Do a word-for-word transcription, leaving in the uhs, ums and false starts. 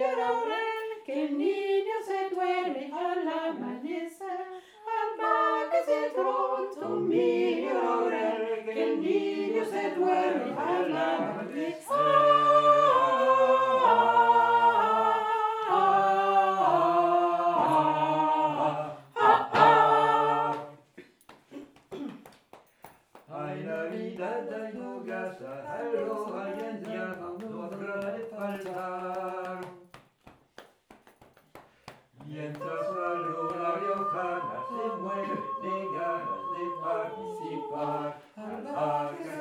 laurel, que el niño se duerme al amanecer. Almáquese pronto, mi laurel, que el niño se duerme al amanecer. Ay, Navidad, ay, fogata, aloha y andiamo, no habrá de faltar. Mientras la luna riojana se mueve de ganas de participar, al